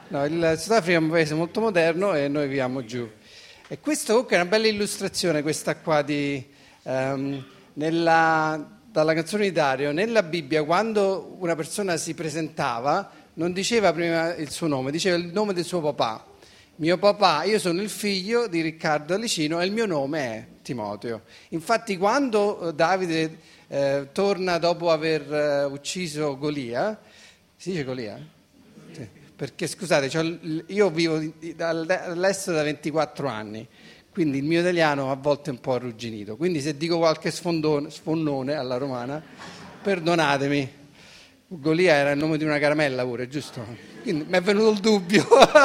No, il Sudafrica è un paese molto moderno e noi viviamo giù. E questo comunque è una bella illustrazione, questa qua dalla canzone di Dario. Nella Bibbia, quando una persona si presentava, non diceva prima il suo nome, diceva il nome del suo papà. Mio papà, io sono il figlio di Riccardo Alicino e il mio nome è Timoteo. Infatti quando Davide torna dopo aver ucciso Golia, si dice Golia? Sì. Perché scusate, io vivo all'estero da 24 anni, quindi il mio italiano a volte è un po' arrugginito, quindi se dico qualche sfonnone alla romana, perdonatemi. Golia era il nome di una caramella pure, giusto? Quindi mi è venuto il dubbio.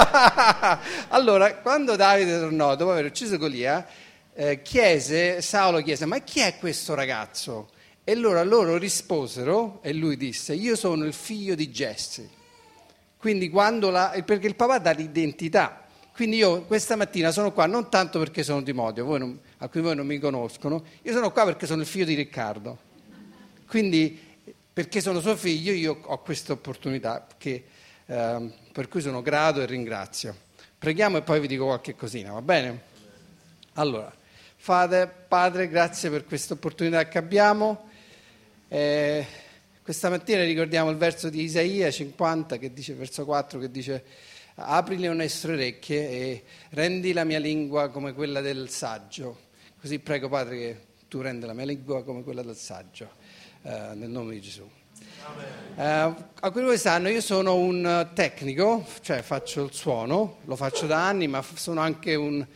Allora, quando Davide tornò dopo aver ucciso Golia, Saulo chiese, ma chi è questo ragazzo? E loro risposero, e lui disse, io sono il figlio di Jesse. Quindi perché il papà dà l'identità. Quindi io questa mattina sono qua non tanto perché sono Timoteo, alcuni di voi non mi conoscono, io sono qua perché sono il figlio di Riccardo. Quindi perché sono suo figlio io ho questa opportunità per cui sono grato e ringrazio. Preghiamo e poi vi dico qualche cosina, va bene? Allora, Padre, grazie per questa opportunità che abbiamo. Questa mattina ricordiamo il verso di Isaia 50, che dice, verso 4, che dice apri le nostre orecchie e rendi la mia lingua come quella del saggio. Così prego, Padre, che tu renda la mia lingua come quella del saggio. Nel nome di Gesù. Alcuni di voi sanno, io sono un tecnico, cioè faccio il suono, lo faccio da anni, ma sono anche un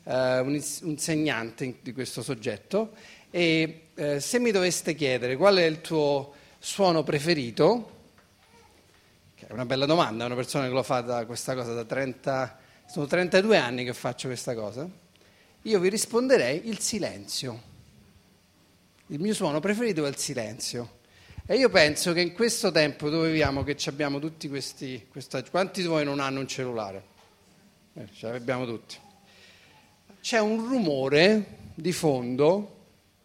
insegnante di questo soggetto e se mi doveste chiedere qual è il tuo suono preferito, che è una bella domanda, una persona che lo fa questa cosa da 30, sono 32 anni che faccio questa cosa, io vi risponderei il silenzio. Il mio suono preferito è il silenzio e io penso che in questo tempo dove viviamo, che abbiamo tutti quanti di voi non hanno un cellulare? Ce l'abbiamo tutti. C'è un rumore di fondo,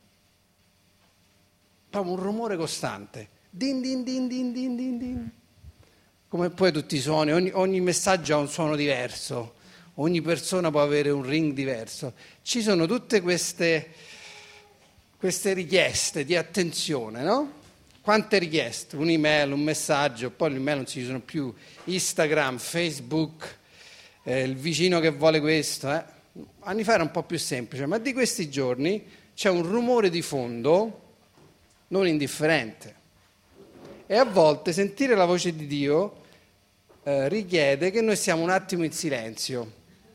proprio un rumore costante, din din din din din din din. Come poi tutti i suoni, ogni messaggio ha un suono diverso, ogni persona può avere un ring diverso. Ci sono tutte queste richieste di attenzione, no? Quante richieste? Un'email, un messaggio, poi l'email non si usano più, Instagram, Facebook, il vicino che vuole questo. Anni fa era un po' più semplice, ma di questi giorni c'è un rumore di fondo non indifferente. E a volte sentire la voce di Dio richiede che noi stiamo un attimo in silenzio.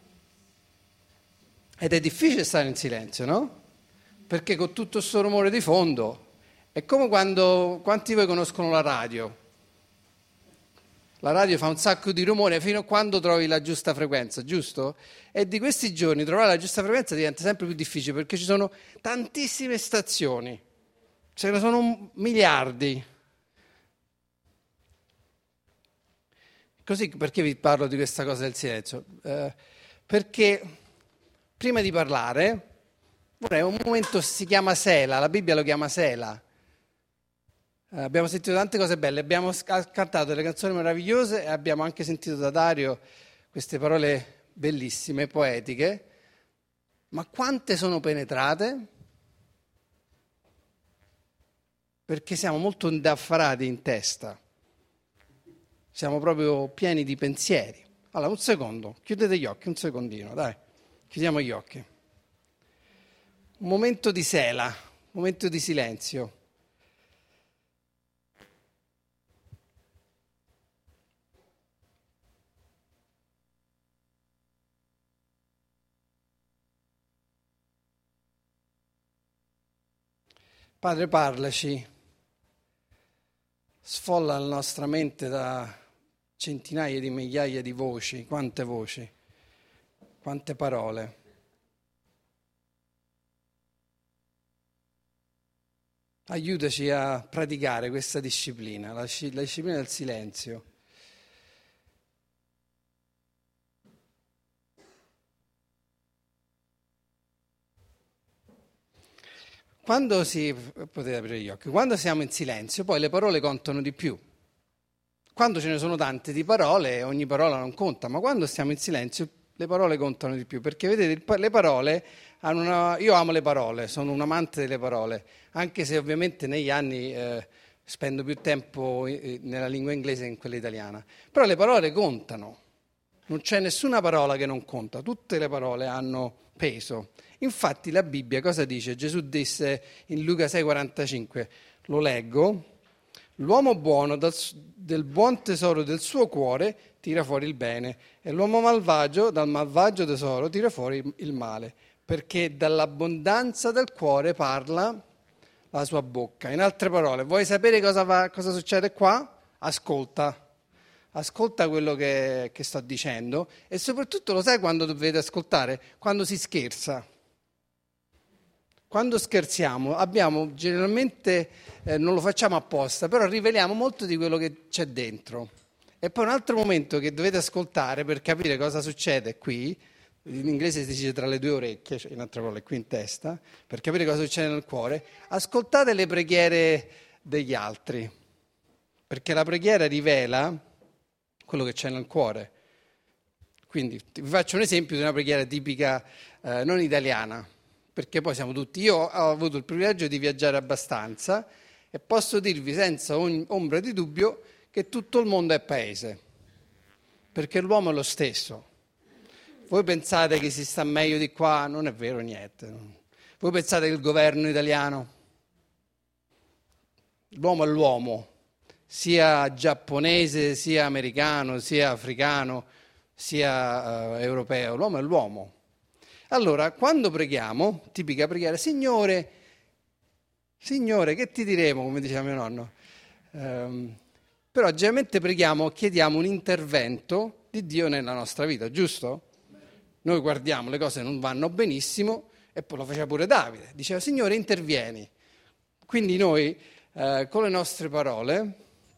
Ed è difficile stare in silenzio, no? Perché con tutto questo rumore di fondo è come quanti di voi conoscono la radio? La radio fa un sacco di rumore fino a quando trovi la giusta frequenza, giusto? E di questi giorni trovare la giusta frequenza diventa sempre più difficile perché ci sono tantissime stazioni, ce ne sono miliardi. Così perché vi parlo di questa cosa del silenzio? Perché prima di parlare vorrei un momento, si chiama Sela, la Bibbia lo chiama Sela. Abbiamo sentito tante cose belle, abbiamo cantato delle canzoni meravigliose e abbiamo anche sentito da Dario queste parole bellissime, poetiche, ma quante sono penetrate? Perché siamo molto indaffarati in testa, siamo proprio pieni di pensieri. Allora, un secondo, chiudete gli occhi, un secondino, dai, chiudiamo gli occhi. Un momento di sela, un momento di silenzio. Padre, parlaci, sfolla la nostra mente da centinaia di migliaia di voci, quante parole. Aiutaci a praticare questa disciplina, la disciplina del silenzio. Potete aprire gli occhi, quando siamo in silenzio, poi le parole contano di più. Quando ce ne sono tante di parole, ogni parola non conta, ma quando stiamo in silenzio le parole contano di più, perché vedete, le parole hanno io amo le parole, sono un amante delle parole, anche se ovviamente negli anni spendo più tempo nella lingua inglese che in quella italiana, però le parole contano, non c'è nessuna parola che non conta, tutte le parole hanno peso. Infatti la Bibbia cosa dice? Gesù disse in Luca 6,45, lo leggo: l'uomo buono del buon tesoro del suo cuore tira fuori il bene e l'uomo malvagio dal malvagio tesoro tira fuori il male, perché dall'abbondanza del cuore parla la sua bocca. In altre parole, vuoi sapere cosa succede qua? Ascolta. Ascolta quello che sto dicendo e soprattutto lo sai quando dovete ascoltare? Quando si scherza. Quando scherziamo abbiamo generalmente, non lo facciamo apposta, però riveliamo molto di quello che c'è dentro. E poi un altro momento che dovete ascoltare per capire cosa succede qui, in inglese si dice tra le due orecchie, cioè in altre parole qui in testa, per capire cosa succede nel cuore, ascoltate le preghiere degli altri, perché la preghiera rivela quello che c'è nel cuore. Quindi vi faccio un esempio di una preghiera tipica non italiana, perché poi siamo tutti, io ho avuto il privilegio di viaggiare abbastanza e posso dirvi senza ombra di dubbio che tutto il mondo è paese, perché l'uomo è lo stesso. Voi pensate che si sta meglio di qua? Non è vero niente. Voi pensate che il governo italiano, l'uomo è l'uomo, sia giapponese, sia americano, sia africano, sia europeo, l'uomo è l'uomo. Allora, quando preghiamo, tipica preghiera, Signore, che ti diremo, come diceva mio nonno? Però generalmente preghiamo, chiediamo un intervento di Dio nella nostra vita, giusto? Noi guardiamo, le cose non vanno benissimo, e poi lo faceva pure Davide, diceva Signore intervieni. Quindi noi con le nostre parole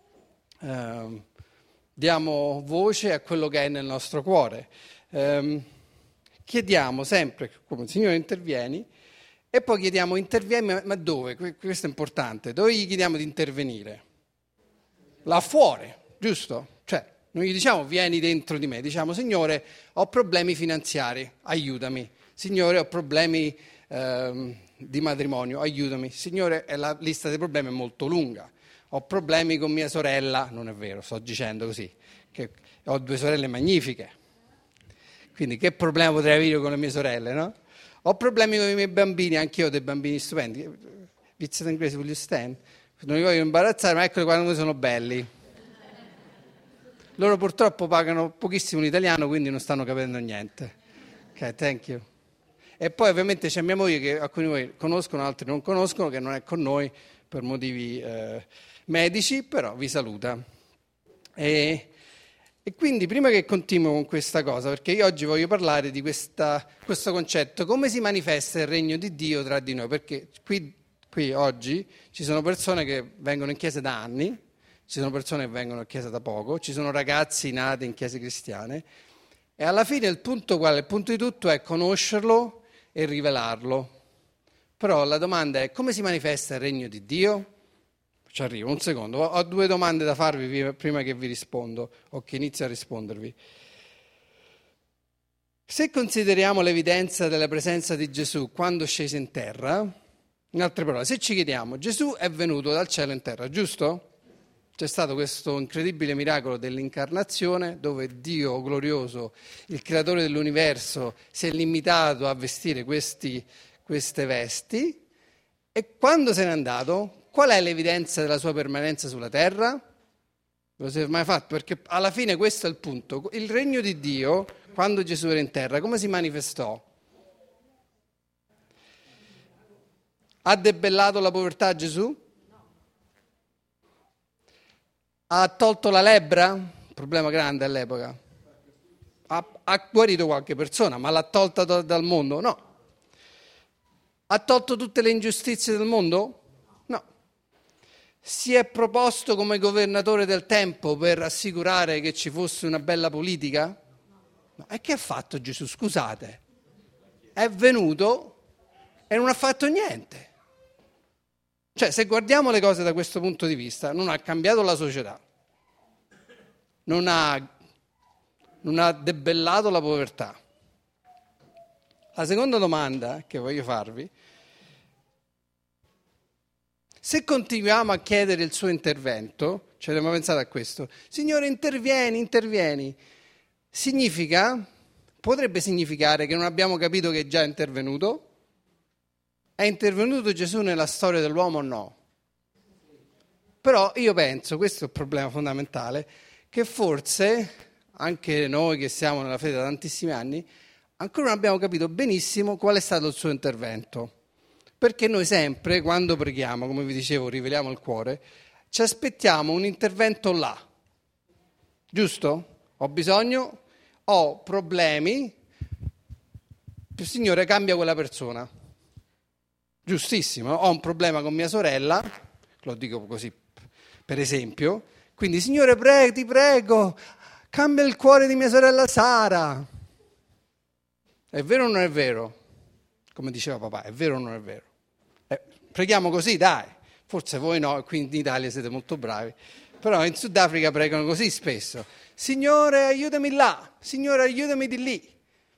diamo voce a quello che è nel nostro cuore. Chiediamo sempre, come Signore intervieni, e poi chiediamo intervieni, ma dove? Questo è importante, dove gli chiediamo di intervenire? Là fuori, giusto? Cioè, non gli diciamo vieni dentro di me, diciamo Signore ho problemi finanziari, aiutami. Signore ho problemi di matrimonio, aiutami. Signore la lista dei problemi è molto lunga. Ho problemi con mia sorella, non è vero, sto dicendo così, che ho 2 sorelle magnifiche. Quindi che problema potrei avere con le mie sorelle, no? Ho problemi con i miei bambini, anche io ho dei bambini stupendi. Viziato inglese, will you stand? Non li voglio imbarazzare, ma eccoli quando sono belli. Loro purtroppo pagano pochissimo l'italiano, quindi non stanno capendo niente. Ok, thank you. E poi ovviamente c'è mia moglie che alcuni di voi conoscono, altri non conoscono, che non è con noi per motivi medici, però vi saluta. E quindi prima che continuo con questa cosa, perché io oggi voglio parlare di questo concetto, come si manifesta il regno di Dio tra di noi, perché qui oggi ci sono persone che vengono in chiesa da anni, ci sono persone che vengono in chiesa da poco, ci sono ragazzi nati in chiese cristiane e alla fine il punto qual è? Il punto di tutto è conoscerlo e rivelarlo. Però la domanda è come si manifesta il regno di Dio? Ci arrivo, un secondo, ho 2 domande da farvi prima che vi rispondo o che inizio a rispondervi. Se consideriamo l'evidenza della presenza di Gesù quando scese in terra, in altre parole, se ci chiediamo, Gesù è venuto dal cielo in terra, giusto? C'è stato questo incredibile miracolo dell'incarnazione dove Dio glorioso, il creatore dell'universo, si è limitato a vestire queste vesti e quando se n'è andato, qual è l'evidenza della sua permanenza sulla terra? Ve lo siete mai fatto? Perché alla fine questo è il punto. Il regno di Dio, quando Gesù era in terra, come si manifestò? Ha debellato la povertà Gesù? Ha tolto la lebbra? Problema grande all'epoca. Ha guarito qualche persona, ma l'ha tolta dal mondo? No. Ha tolto tutte le ingiustizie del mondo? No. Si è proposto come governatore del tempo per assicurare che ci fosse una bella politica? No. E che ha fatto Gesù? Scusate. È venuto e non ha fatto niente. Cioè, se guardiamo le cose da questo punto di vista, non ha cambiato la società, non ha debellato la povertà. La seconda domanda che voglio farvi: se continuiamo a chiedere il suo intervento, ci abbiamo pensato a questo, Signore intervieni, potrebbe significare che non abbiamo capito che è già intervenuto? È intervenuto Gesù nella storia dell'uomo o no? Però io penso, questo è il problema fondamentale, che forse anche noi che siamo nella fede da tantissimi anni, ancora non abbiamo capito benissimo qual è stato il suo intervento. Perché noi sempre, quando preghiamo, come vi dicevo, riveliamo il cuore, ci aspettiamo un intervento là. Giusto? Ho problemi, il Signore cambia quella persona. Giustissimo, ho un problema con mia sorella, lo dico così per esempio, quindi Signore ti prego, cambia il cuore di mia sorella Sara. È vero o non è vero? Come diceva papà, è vero o non è vero? Preghiamo così, dai. Forse voi no, qui in Italia siete molto bravi, però in Sudafrica pregano così spesso. Signore aiutami là, Signore aiutami di lì.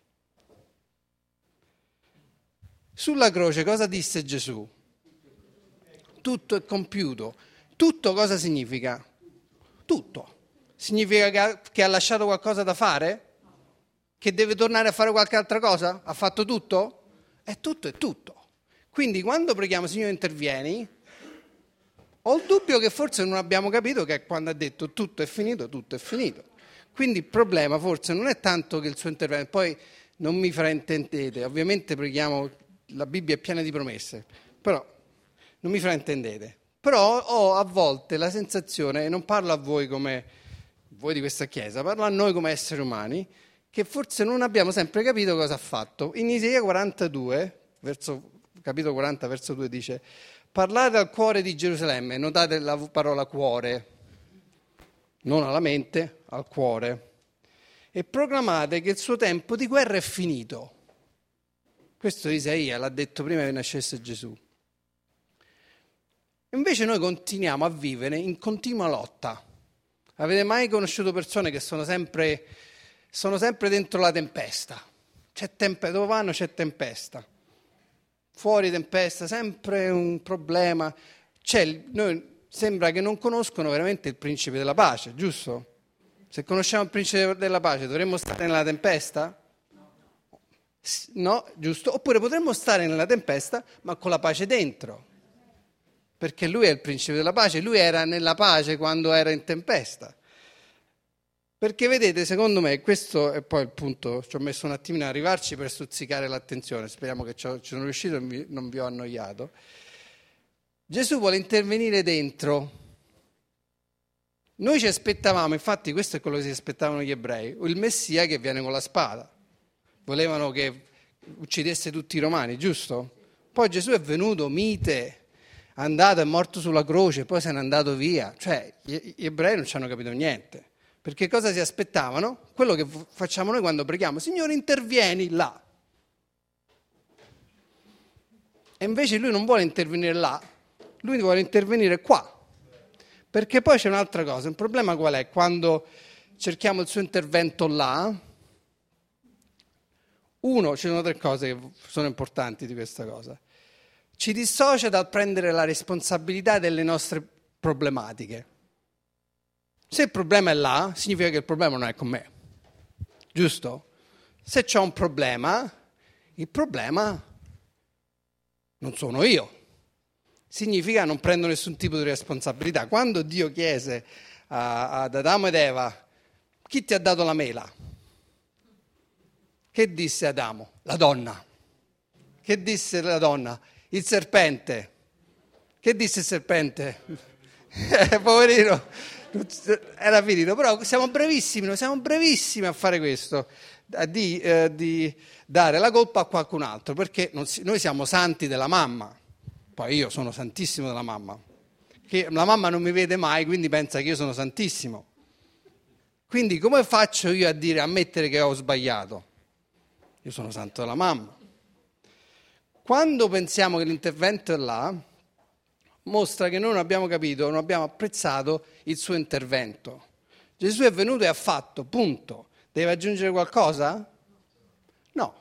Sulla croce cosa disse Gesù? Tutto è compiuto. Tutto cosa significa? Tutto. Significa che ha lasciato qualcosa da fare? Che deve tornare a fare qualche altra cosa? Ha fatto tutto? È tutto. Quindi quando preghiamo Signore intervieni, ho il dubbio che forse non abbiamo capito che quando ha detto tutto è finito. Quindi il problema forse non è tanto che il suo intervento, poi non mi fraintendete, ovviamente preghiamo, la Bibbia è piena di promesse, però non mi fraintendete. Però ho a volte la sensazione, e non parlo a voi come voi di questa Chiesa, parlo a noi come esseri umani, che forse non abbiamo sempre capito cosa ha fatto. In Isaia 42, capitolo 40, verso 2 dice: parlate al cuore di Gerusalemme, notate la parola cuore, non alla mente, al cuore, e proclamate che il suo tempo di guerra è finito. Questo Isaia l'ha detto prima che nascesse Gesù. Invece noi continuiamo a vivere in continua lotta. Avete mai conosciuto persone che sono sempre dentro la tempesta? Dove vanno c'è tempesta. Fuori tempesta, sempre un problema. Sembra che non conoscono veramente il principe della pace, giusto? Se conosciamo il principe della pace, dovremmo stare nella tempesta? No, giusto? Oppure potremmo stare nella tempesta, ma con la pace dentro. Perché lui è il principe della pace, lui era nella pace quando era in tempesta. Perché vedete, secondo me, questo è poi il punto, ci ho messo un attimino ad arrivarci per stuzzicare l'attenzione, speriamo che ci sono riuscito e non vi ho annoiato. Gesù vuole intervenire dentro. Noi ci aspettavamo, infatti questo è quello che si aspettavano gli ebrei, il Messia che viene con la spada. Volevano che uccidesse tutti i romani, giusto? Poi Gesù è venuto mite, è andato, è morto sulla croce, poi se n'è andato via. Cioè, gli ebrei non ci hanno capito niente. Perché cosa si aspettavano? Quello che facciamo noi quando preghiamo: Signore intervieni là. E invece lui non vuole intervenire là, lui vuole intervenire qua. Perché poi c'è un'altra cosa, il problema qual è? Quando cerchiamo il suo intervento là, ci sono 3 cose che sono importanti di questa cosa. Ci dissocia dal prendere la responsabilità delle nostre problematiche. Se il problema è là, significa che il problema non è con me, giusto? Se c'è un problema, il problema non sono io. Significa non prendo nessun tipo di responsabilità. Quando Dio chiese ad Adamo ed Eva: chi ti ha dato la mela? Che disse Adamo? La donna. Che disse la donna? Il serpente. Che disse il serpente? Poverino, era finito. Però siamo brevissimi a fare questo, di dare la colpa a qualcun altro, perché noi siamo santi della mamma. Poi io sono santissimo della mamma, che la mamma non mi vede mai, quindi pensa che io sono santissimo. Quindi come faccio io a ammettere che ho sbagliato? Io sono santo della mamma. Quando pensiamo che l'intervento è là, mostra che noi non abbiamo capito, non abbiamo apprezzato il suo intervento. Gesù è venuto e ha fatto, punto. Deve aggiungere qualcosa? No.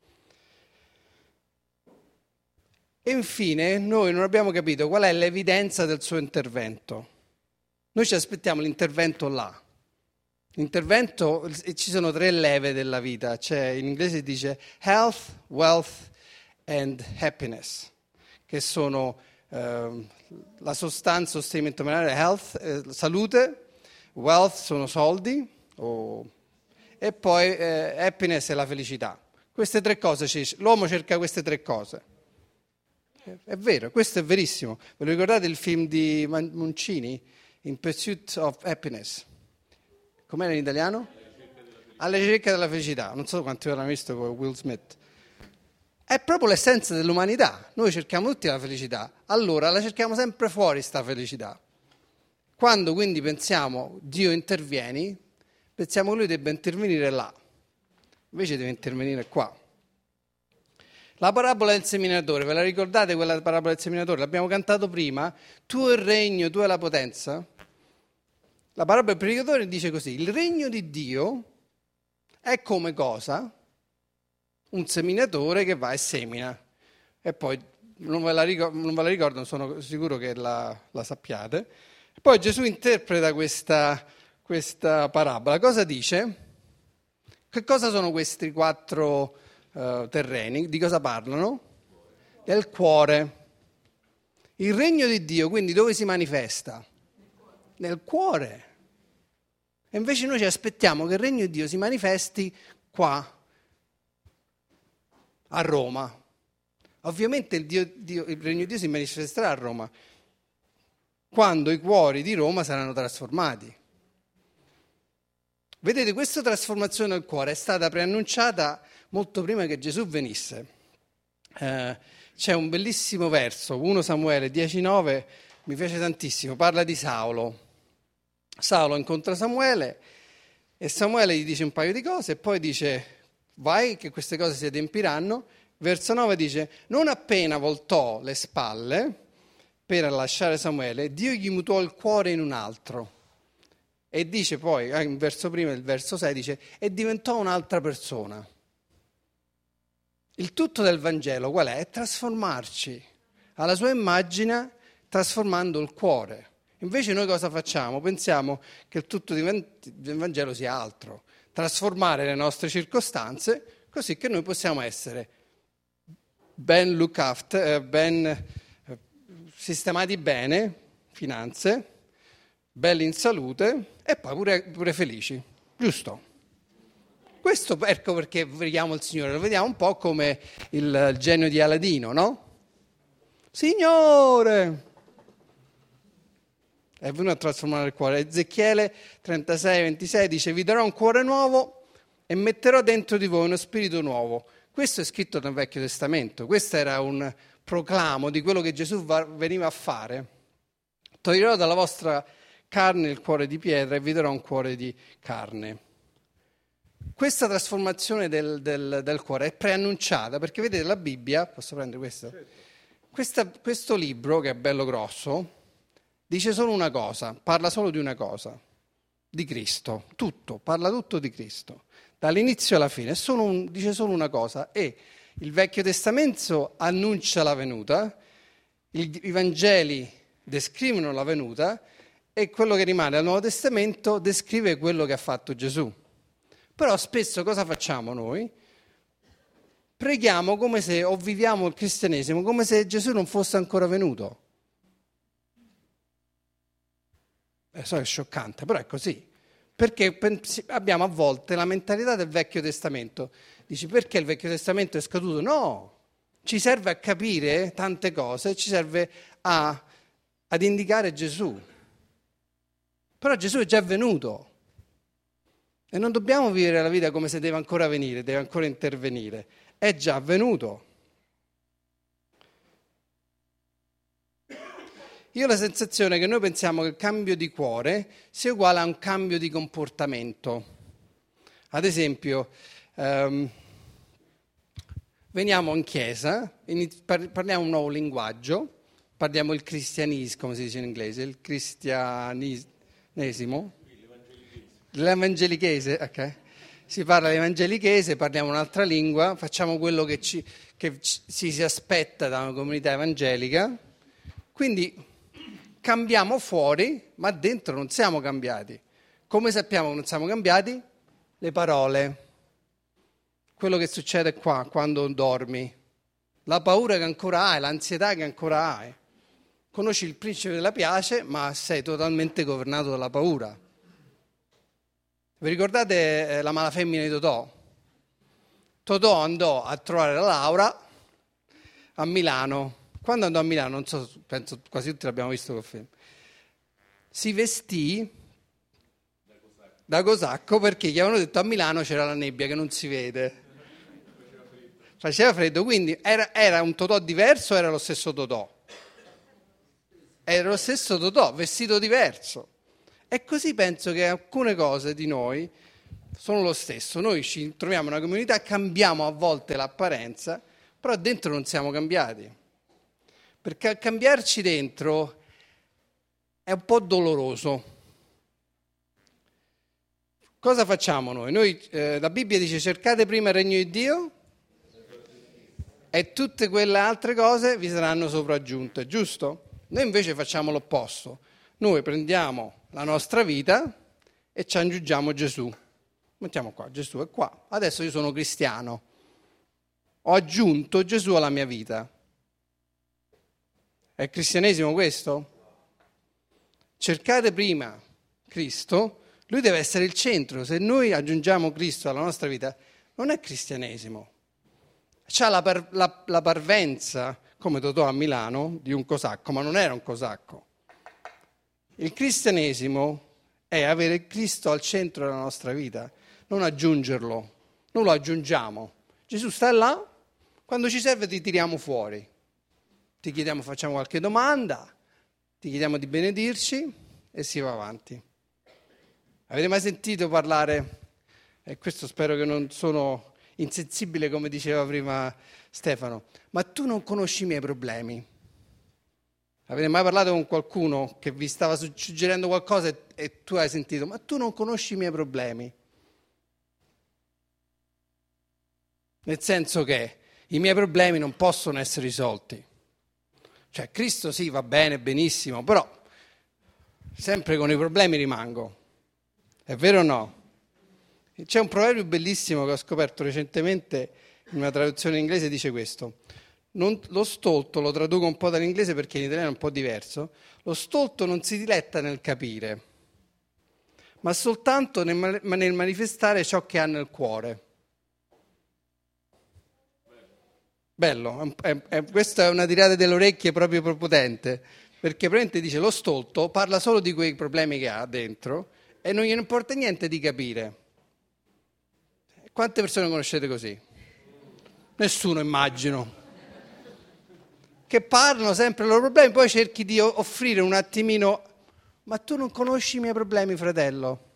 E infine noi non abbiamo capito qual è l'evidenza del suo intervento. Noi ci aspettiamo l'intervento là. L'intervento, ci sono 3 leve della vita, in inglese si dice health, wealth and happiness, che sono la sostanza, sostenimento minerale, health, salute, wealth sono soldi, e poi happiness è la felicità. Queste 3 cose, l'uomo cerca queste 3 cose. È vero, questo è verissimo. Ve lo ricordate il film di Mancini, In Pursuit of Happiness? Com'era in italiano? Alla ricerca della felicità. Non so quanti l'hanno visto con Will Smith. È proprio l'essenza dell'umanità. Noi cerchiamo tutti la felicità. Allora la cerchiamo sempre fuori sta felicità. Quando quindi pensiamo Dio intervieni, pensiamo che Lui debba intervenire là. Invece deve intervenire qua. La parabola del seminatore, ve la ricordate quella parabola del seminatore? L'abbiamo cantato prima. Tuo è il regno, tua è la potenza. La parabola del predicatore dice così: il regno di Dio è come cosa? Un seminatore che va e semina. E poi non ve la ricordo, sono sicuro che la sappiate. E poi Gesù interpreta questa parabola. Cosa dice? Che cosa sono questi 4 terreni? Di cosa parlano? Del cuore. Il regno di Dio, quindi dove si manifesta? Nel cuore. E invece noi ci aspettiamo che il regno di Dio si manifesti qua, a Roma. Ovviamente il regno di Dio si manifesterà a Roma quando i cuori di Roma saranno trasformati. Vedete, questa trasformazione del cuore è stata preannunciata molto prima che Gesù venisse. C'è un bellissimo verso, 1 Samuele 19, mi piace tantissimo, parla di Saulo. Saulo incontra Samuele e Samuele gli dice un paio di cose e poi dice: vai che queste cose si adempiranno. Verso 9 dice: non appena voltò le spalle per lasciare Samuele, Dio gli mutò il cuore in un altro. E dice poi, in verso prima, il verso 6 dice: e diventò un'altra persona. Il tutto del Vangelo qual è? È trasformarci alla sua immagine, trasformando il cuore. Invece noi cosa facciamo? Pensiamo che il tutto del Vangelo sia altro, trasformare le nostre circostanze così che noi possiamo essere ben look after, ben sistemati bene, finanze, belli in salute e poi pure felici, giusto? Questo ecco perché vediamo il Signore, lo vediamo un po' come il genio di Aladino, no? Signore! È venuto a trasformare il cuore. Ezechiele 36, 26 dice: vi darò un cuore nuovo e metterò dentro di voi uno spirito nuovo. Questo è scritto nel Vecchio Testamento, questo era un proclamo di quello che Gesù veniva a fare. Toglierò dalla vostra carne il cuore di pietra e vi darò un cuore di carne. Questa trasformazione del cuore è preannunciata, perché vedete la Bibbia, posso prendere questo? Questo libro, che è bello grosso, dice solo una cosa, parla solo di una cosa, di Cristo, parla tutto di Cristo, dall'inizio alla fine, dice solo una cosa, e il Vecchio Testamento annuncia la venuta, i Vangeli descrivono la venuta e quello che rimane al Nuovo Testamento descrive quello che ha fatto Gesù. Però spesso cosa facciamo noi? Preghiamo come se, o viviamo il cristianesimo come se Gesù non fosse ancora venuto. So che è scioccante, però è così. Perché abbiamo a volte la mentalità del Vecchio Testamento. Dici, perché il Vecchio Testamento è scaduto? No, ci serve a capire tante cose, ci serve ad indicare Gesù. Però Gesù è già venuto. E non dobbiamo vivere la vita come se deve ancora venire, deve ancora intervenire. È già venuto. Io ho la sensazione che noi pensiamo che il cambio di cuore sia uguale a un cambio di comportamento. Ad esempio, veniamo in chiesa, parliamo un nuovo linguaggio, parliamo il cristianismo, come si dice in inglese, il cristianesimo, Dell'evangelichese, ok? Si parla di evangelichese, parliamo un'altra lingua, facciamo quello che si aspetta da una comunità evangelica, quindi cambiamo fuori, ma dentro non siamo cambiati. Come sappiamo che non siamo cambiati? Le parole, quello che succede qua quando dormi, la paura che ancora hai, l'ansietà che ancora hai. Conosci il principe della pace, ma sei totalmente governato dalla paura. Vi ricordate la malafemmina di Totò? Totò andò a trovare la Laura a Milano. Quando andò a Milano, non so, penso quasi tutti l'abbiamo visto quel film, si vestì da cosacco perché gli avevano detto a Milano c'era la nebbia che non si vede. Faceva freddo, quindi era un Totò diverso o era lo stesso Totò? Era lo stesso Totò, vestito diverso. E così penso che alcune cose di noi sono lo stesso. Noi ci troviamo in una comunità, cambiamo a volte l'apparenza, però dentro non siamo cambiati. Perché cambiarci dentro è un po' doloroso. Cosa facciamo noi? La Bibbia dice cercate prima il regno di Dio e tutte quelle altre cose vi saranno sopraggiunte, giusto? Noi invece facciamo l'opposto. Noi prendiamo la nostra vita e ci aggiungiamo Gesù. Mettiamo qua, Gesù è qua. Adesso io sono cristiano. Ho aggiunto Gesù alla mia vita. È cristianesimo questo? Cercate prima Cristo, lui deve essere il centro. Se noi aggiungiamo Cristo alla nostra vita, non è cristianesimo. C'ha la parvenza, come Totò a Milano, di un cosacco, ma non era un cosacco. Il cristianesimo è avere Cristo al centro della nostra vita, non aggiungerlo, non lo aggiungiamo. Gesù sta là, quando ci serve ti tiriamo fuori, ti chiediamo, facciamo qualche domanda, ti chiediamo di benedirci e si va avanti. Avete mai sentito parlare, e questo spero che non sono insensibile come diceva prima Stefano, ma tu non conosci i miei problemi. Avete mai parlato con qualcuno che vi stava suggerendo qualcosa e tu hai sentito, ma tu non conosci i miei problemi? Nel senso che i miei problemi non possono essere risolti. Cioè Cristo sì, va bene, benissimo, però sempre con i problemi rimango. È vero o no? C'è un proverbio bellissimo che ho scoperto recentemente in una traduzione inglese, dice questo. Lo stolto, lo traduco un po' dall'inglese perché in italiano è un po' diverso, lo stolto non si diletta nel capire, ma soltanto nel manifestare ciò che ha nel cuore. Bello, questa è una tirata delle orecchie proprio potente, perché praticamente dice lo stolto parla solo di quei problemi che ha dentro e non gliene importa niente di capire. Quante persone conoscete così? Nessuno, immagino. Che parlano sempre dei loro problemi, poi cerchi di offrire un attimino, ma tu non conosci i miei problemi, fratello.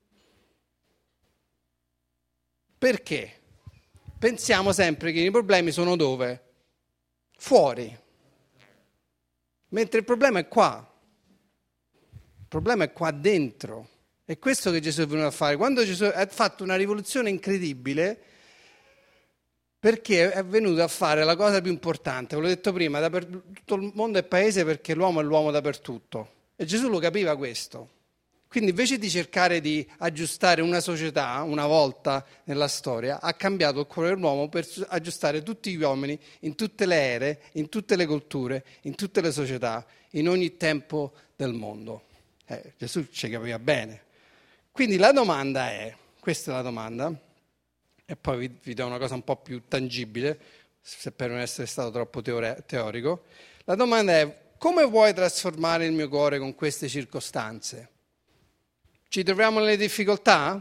Perché? Pensiamo sempre che i problemi sono dove? Fuori. Mentre il problema è qua. Il problema è qua dentro. È questo che Gesù è venuto a fare. Quando Gesù ha fatto una rivoluzione incredibile, perché è venuto a fare la cosa più importante, ve l'ho detto prima, tutto il mondo è paese perché l'uomo è l'uomo dappertutto. E Gesù lo capiva questo. Quindi invece di cercare di aggiustare una società una volta nella storia, ha cambiato il cuore dell'uomo per aggiustare tutti gli uomini in tutte le ere, in tutte le culture, in tutte le società, in ogni tempo del mondo. Gesù ci capiva bene. Quindi la domanda è, questa è la domanda, e poi vi do una cosa un po' più tangibile, se per non essere stato troppo teorico. La domanda è, come vuoi trasformare il mio cuore con queste circostanze? Ci troviamo nelle difficoltà?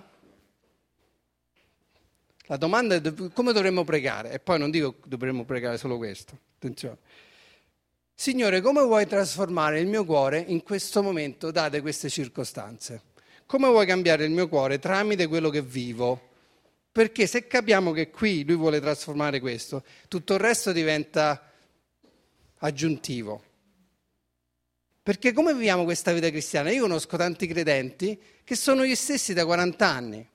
La domanda è come dovremmo pregare, e poi non dico che dovremmo pregare solo questo, attenzione. Signore, come vuoi trasformare il mio cuore in questo momento, date queste circostanze? Come vuoi cambiare il mio cuore tramite quello che vivo? Perché se capiamo che qui lui vuole trasformare questo, tutto il resto diventa aggiuntivo. Perché come viviamo questa vita cristiana? Io conosco tanti credenti che sono gli stessi da 40 anni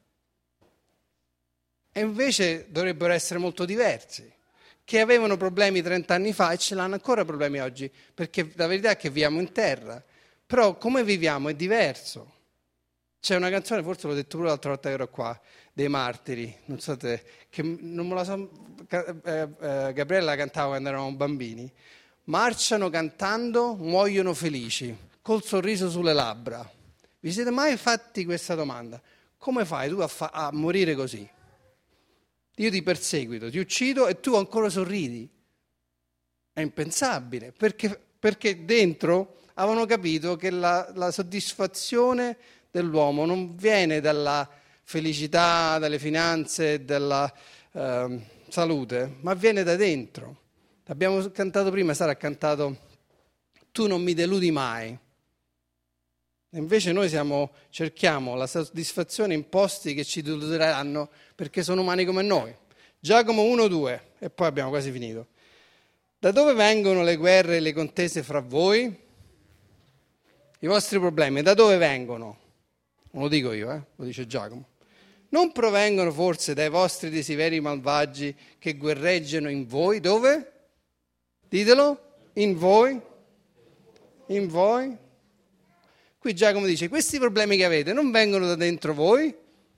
e invece dovrebbero essere molto diversi, che avevano problemi 30 anni fa e ce l'hanno ancora problemi oggi, perché la verità è che viviamo in terra, però come viviamo è diverso. C'è una canzone, forse l'ho detto pure l'altra volta che ero qua, dei Martiri, non so te, che non me la so, Gabriella cantava quando eravamo bambini. Marciano cantando, muoiono felici, col sorriso sulle labbra. Vi siete mai fatti questa domanda? Come fai tu a morire così? Io ti perseguito, ti uccido e tu ancora sorridi. È impensabile, perché dentro avevano capito che la soddisfazione dell'uomo non viene dalla felicità, dalle finanze, dalla salute, ma viene da dentro. Abbiamo cantato prima, Sara ha cantato "Tu non mi deludi mai". E invece noi cerchiamo la soddisfazione in posti che ci deluderanno perché sono umani come noi. Giacomo 1,2, e poi abbiamo quasi finito. Da dove vengono le guerre e le contese fra voi? I vostri problemi, da dove vengono? Non lo dico io, lo dice Giacomo. Non provengono forse dai vostri desideri malvagi che guerreggiano in voi? Dove? Ditelo, in voi? In voi? Qui Giacomo dice, questi problemi che avete non vengono da dentro voi?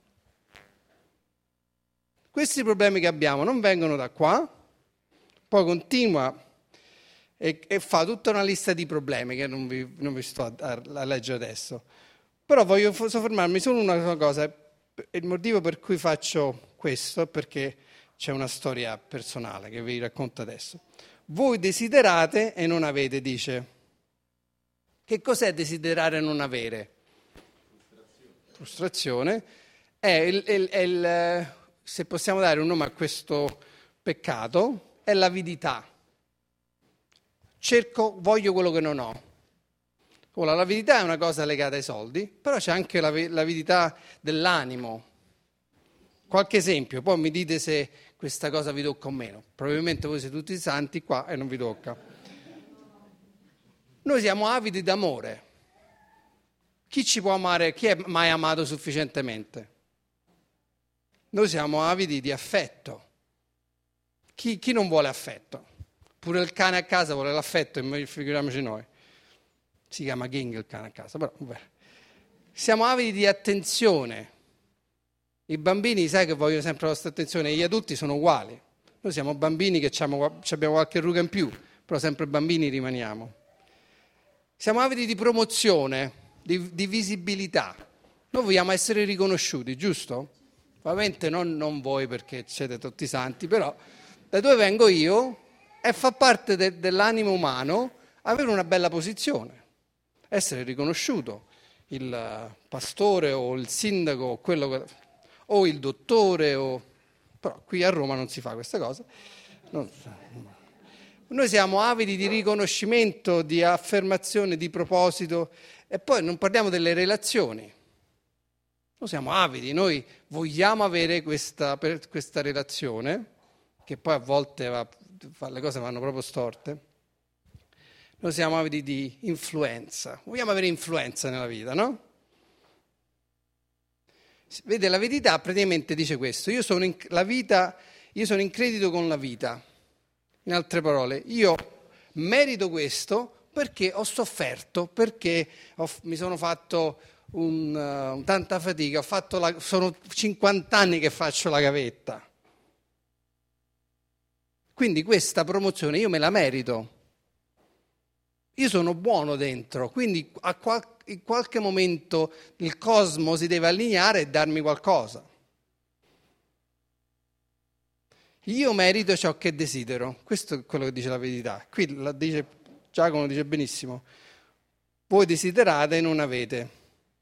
Questi problemi che abbiamo non vengono da qua? Poi continua e fa tutta una lista di problemi che non vi sto a leggere adesso. Però voglio soffermarmi solo una cosa. Il motivo per cui faccio questo è perché c'è una storia personale che vi racconto adesso. Voi desiderate e non avete, dice. Che cos'è desiderare e non avere? Frustrazione. Se possiamo dare un nome a questo peccato, è l'avidità. Voglio quello che non ho. Ora, l'avidità è una cosa legata ai soldi, però c'è anche l'avidità dell'animo. Qualche esempio, poi mi dite se questa cosa vi tocca o meno. Probabilmente voi siete tutti santi qua e non vi tocca. Noi siamo avidi d'amore. Chi ci può amare? Chi è mai amato sufficientemente? Noi siamo avidi di affetto. Chi non vuole affetto? Pure il cane a casa vuole l'affetto, figuriamoci noi. Si chiama King il cane a casa, però vabbè. Siamo avidi di attenzione. I bambini, sai che vogliono sempre la vostra attenzione, gli adulti sono uguali. Noi siamo bambini che abbiamo qualche ruga in più, però sempre bambini rimaniamo. Siamo avidi di promozione, di visibilità. Noi vogliamo essere riconosciuti, giusto? Ovviamente non voi perché siete tutti santi, però da dove vengo io fa parte dell'animo umano avere una bella posizione, essere riconosciuto, il pastore o il sindaco o il dottore, però qui a Roma non si fa questa cosa. Noi siamo avidi di riconoscimento, di affermazione, di proposito e poi non parliamo delle relazioni. Noi siamo avidi, noi vogliamo avere questa relazione, che poi a volte le cose vanno proprio storte. Noi siamo avidi di influenza, vogliamo avere influenza nella vita, no? Vede, l'avidità praticamente dice questo, io sono in credito con la vita. In altre parole, io merito questo perché ho sofferto, perché mi sono fatto tanta fatica, sono 50 anni che faccio la gavetta. Quindi questa promozione io me la merito. Io sono buono dentro, quindi in qualche momento il cosmo si deve allineare e darmi qualcosa. Io merito ciò che desidero, questo è quello che dice la verità. Qui Giacomo dice benissimo, voi desiderate e non avete.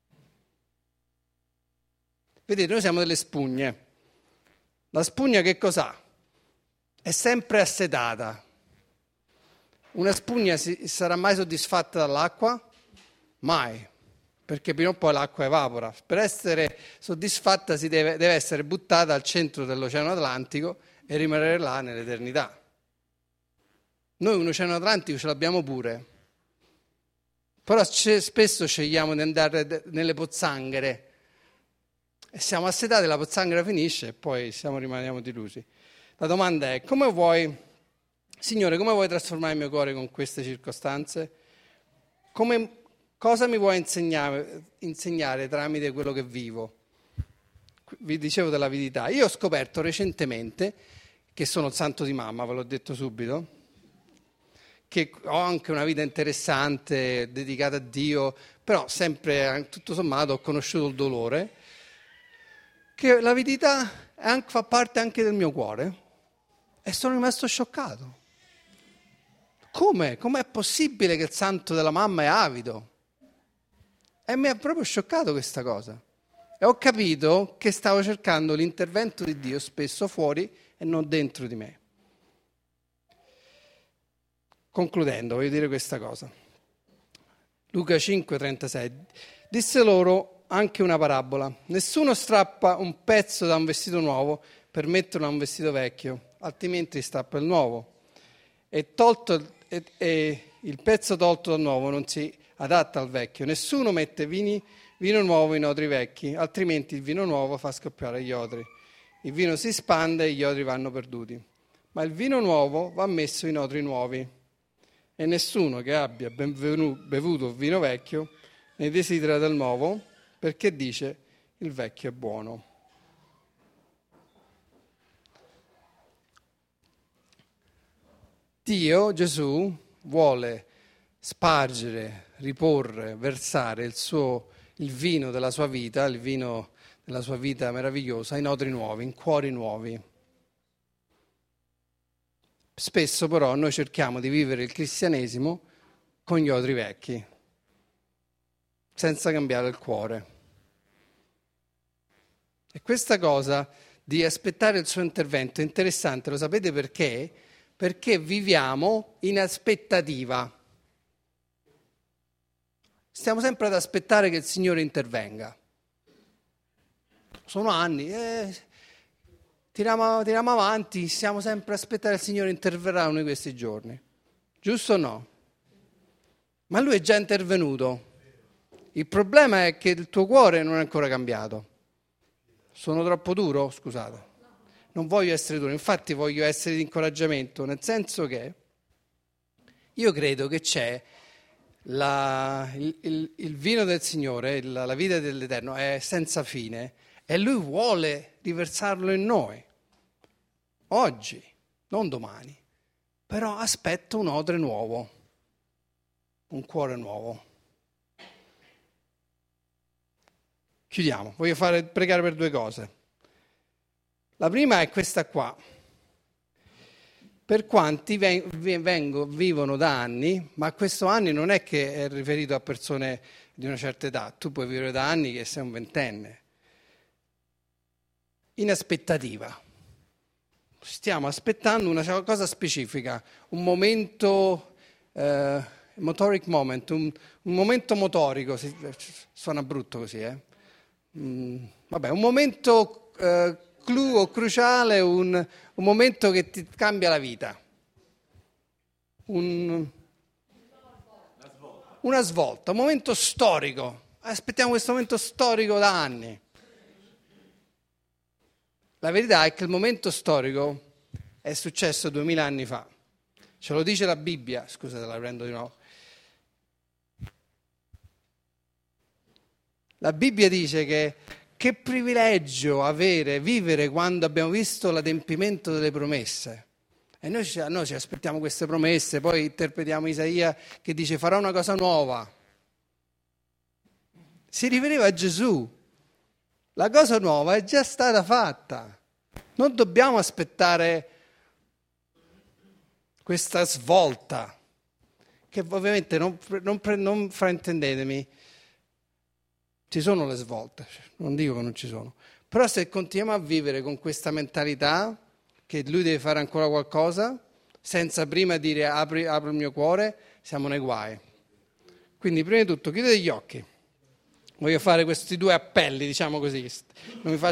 Vedete, noi siamo delle spugne. La spugna che cos'ha? È sempre assetata. Una spugna sarà mai soddisfatta dall'acqua? Mai, perché prima o poi l'acqua evapora. Per essere soddisfatta deve essere buttata al centro dell'Oceano Atlantico e rimanere là nell'eternità. Noi un Oceano Atlantico ce l'abbiamo pure, Però spesso scegliamo di andare nelle pozzanghere e siamo assetati, la pozzanghera finisce e poi rimaniamo delusi. La domanda è: Signore, come vuoi trasformare il mio cuore con queste circostanze? Cosa mi vuoi insegnare tramite quello che vivo? Vi dicevo dell'avidità. Io ho scoperto recentemente che sono il santo di mamma, ve l'ho detto subito, che ho anche una vita interessante, dedicata a Dio, però sempre, tutto sommato, ho conosciuto il dolore, che l'avidità fa parte anche del mio cuore e sono rimasto scioccato. Come? Com'è possibile che il santo della mamma è avido? E mi ha proprio scioccato questa cosa. E ho capito che stavo cercando l'intervento di Dio spesso fuori e non dentro di me. Concludendo, voglio dire questa cosa. Luca 5,36 disse loro anche una parabola. Nessuno strappa un pezzo da un vestito nuovo per metterlo a un vestito vecchio, altrimenti strappa il nuovo. E il pezzo tolto dal nuovo non si adatta al vecchio. Nessuno mette vino nuovo in odri vecchi, altrimenti il vino nuovo fa scoppiare gli odri. Il vino si spande e gli odri vanno perduti. Ma il vino nuovo va messo in odri nuovi. E nessuno che abbia bevuto vino vecchio ne desidera del nuovo, perché dice: il vecchio è buono. Dio, Gesù, vuole spargere, riporre, versare il vino della sua vita, il vino della sua vita meravigliosa, in odri nuovi, in cuori nuovi. Spesso però noi cerchiamo di vivere il cristianesimo con gli odri vecchi, senza cambiare il cuore. E questa cosa di aspettare il suo intervento è interessante, lo sapete perché? Perché viviamo in aspettativa. Stiamo sempre ad aspettare che il Signore intervenga. Sono anni, tiriamo avanti, stiamo sempre ad aspettare che il Signore interverrà uno di questi giorni. Giusto o no? Ma Lui è già intervenuto. Il problema è che il tuo cuore non è ancora cambiato. Sono troppo duro? Scusate. Non voglio essere duro, infatti voglio essere di incoraggiamento, nel senso che io credo che c'è il vino del Signore, la vita dell'Eterno è senza fine e Lui vuole riversarlo in noi, oggi, non domani, però aspetto un odre nuovo, un cuore nuovo. Chiudiamo, voglio pregare per due cose. La prima è questa qua. Per quanti vivono da anni, ma questo anni non è che è riferito a persone di una certa età, tu puoi vivere da anni che sei un ventenne. In aspettativa. Stiamo aspettando una cosa specifica, un momento, motoric moment, un momento motorico, suona brutto così, un momento clou o cruciale, un momento che ti cambia la vita. Una svolta, un momento storico. Aspettiamo questo momento storico da anni. La verità è che il momento storico è successo 2000 anni fa. Ce lo dice la Bibbia. Scusate, la prendo di nuovo. La Bibbia dice che privilegio vivere quando abbiamo visto l'adempimento delle promesse. E noi ci aspettiamo queste promesse, poi interpretiamo Isaia che dice: farà una cosa nuova. Si riferiva a Gesù. La cosa nuova è già stata fatta. Non dobbiamo aspettare questa svolta, che ovviamente non fraintendetemi, ci sono le svolte, non dico che non ci sono, però se continuiamo a vivere con questa mentalità che Lui deve fare ancora qualcosa, senza prima dire apro il mio cuore, siamo nei guai. Quindi prima di tutto chiudete gli occhi. Voglio fare questi due appelli, diciamo così, non mi faccio